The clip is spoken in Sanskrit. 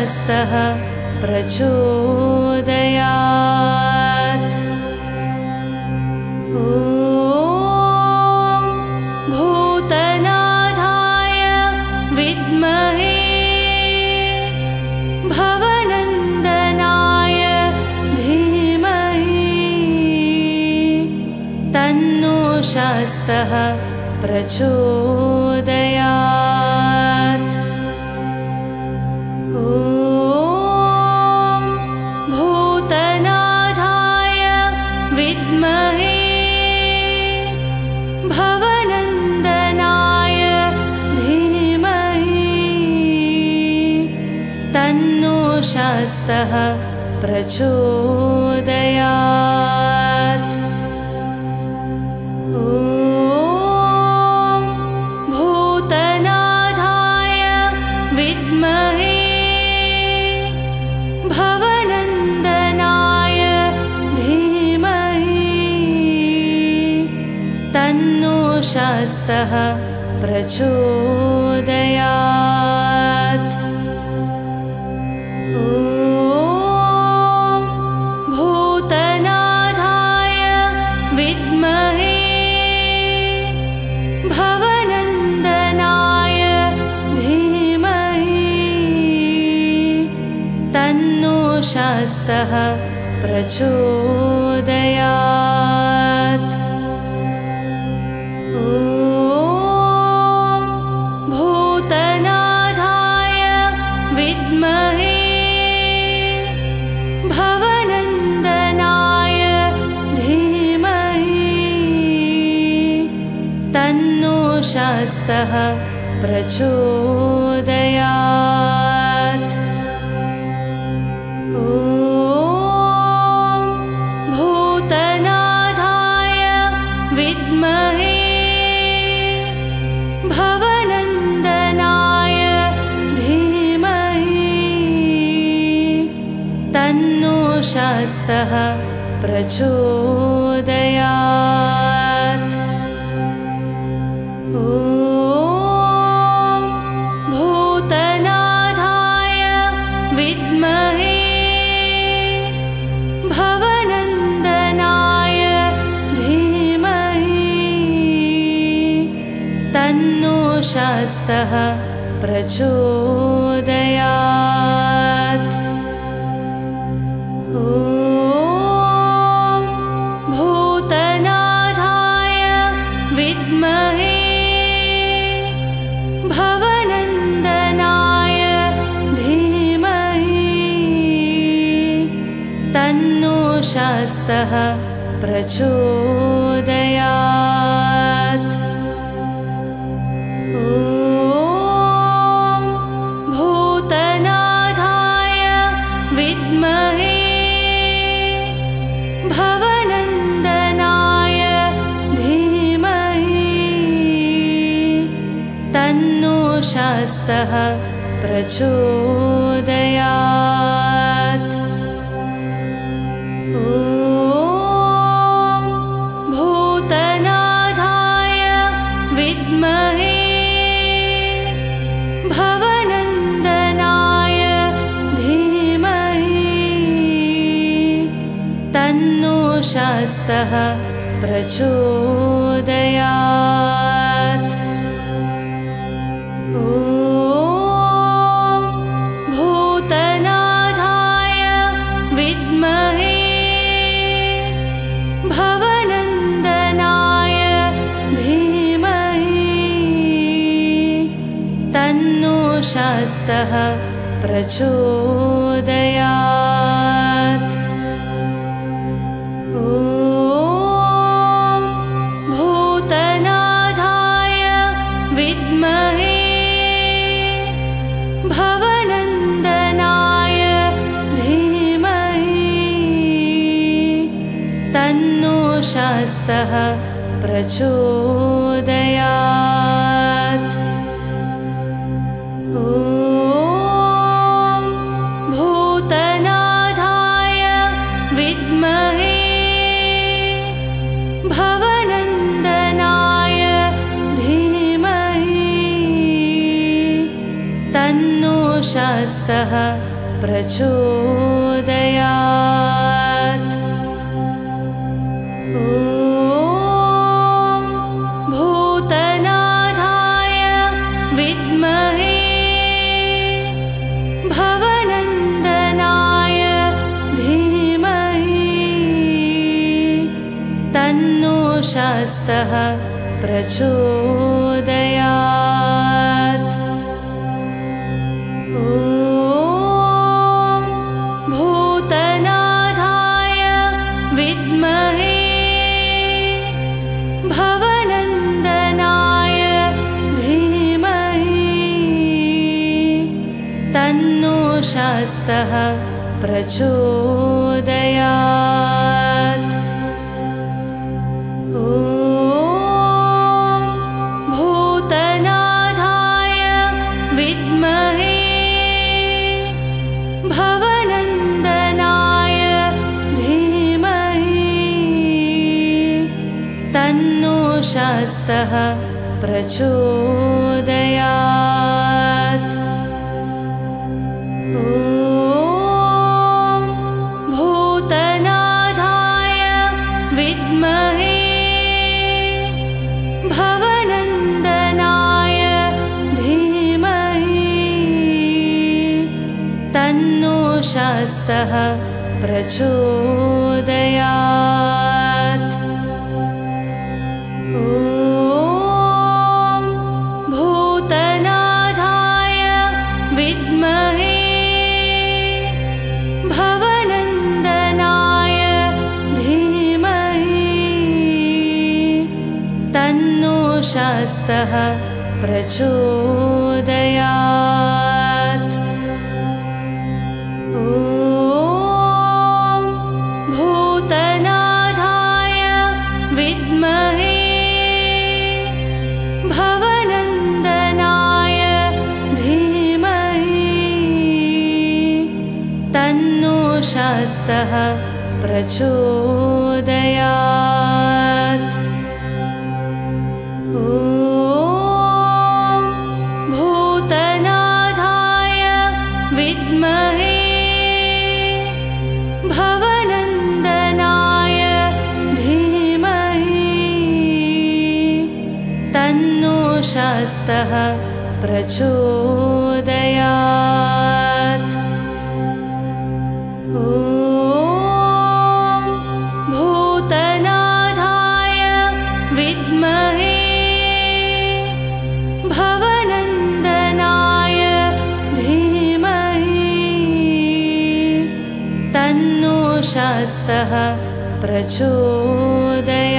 शास्तः प्रचोदयात्। ॐ भूतनाथाय विद्महे भवनन्दनाय धीमहि तन्नो शास्तः प्रचोदयात्। ॐ भूतनाथाय विद्महे भवनन्दनाय धीमहि तन्नो शास्तः प्रचोदयात्। ॐ भूतनाथाय विद्महे भवनन्दनाय धीमहि तन्नो शास्तः प्रचोदयात्। ॐ भूतनाथाय विद्महे भवनन्दनाय धीमहि तन्नो शास्तः प्रचोदयात्। ॐ भूतनाथाय विद्महे भवनन्दनाय धीमहि तन्नो शास्तः प्रचोदयात्। ॐ भूतनाथाय विद्महे भवनन्दनाय धीमहि तन्नो शास्तः प्रचोदयात्। ॐ भूतनाथाय विद्महे भवनन्दनाय धीमहि तन्नो शास्तः प्रचोदयात्। ॐ भूतनाथाय विद्महे भवनन्दनाय धीमहि तन्नो शास्तः प्रचोदयात्। ॐ भूतनाथाय विद्महे भवनन्दनाय धीमहि तन्नो शास्तः प्रचोदयात्। ॐ भूतनाथाय विद्महे भवनन्दनाय धीमहि तन्नो शास्तः प्रचोदयात्। ॐ भूतनाथाय विद्महे भवनन्दनाय धीमहि तन्नो शास्तः प्रचोदयात्। ॐ भूतनाथाय विद्महे भवनन्दनाय धीमहि तन्नो शास्तः प्रचोदयात्। ॐ भूतनाथाय विद्महे भवनन्दनाय धीमहि तन्नो शास्तः प्रचोदयात्। ॐ भूतनाथाय विद्महे भवनन्दनाय धीमहि तन्नो शास्तः प्रचोदयात्। ॐ भूतनाथाय विद्महे भवनन्दनाय धीमहि तन्नो शास्तः प्रचोदयात्। ॐ भूतनाथाय विद्महे भवनन्दनाय धीमहि तन्नो शास्तः प्रचोदयात्। ॐ भूतनाथाय विद्महे भवनन्दनाय धीमहि तन्नो शास्तः प्रचोदयात्। ॐ भूतनाथाय विद्महे भवनन्दनाय धीमहि तन्नो शास्तः प्रचोदयात्। ॐ भूतनाथाय विद्महे भवनन्दनाय धीमहि तन्नो शास्तः प्रचोदयात्। ॐ भूतनाथाय विद्महे भवनन्दनाय धीमहि तन्नो शास्तः प्रचोदयात्। ॐ भूतनाथाय विद्महे भवनन्दनाय धीमहि तन्नो शास्तः प्रचोदयात्।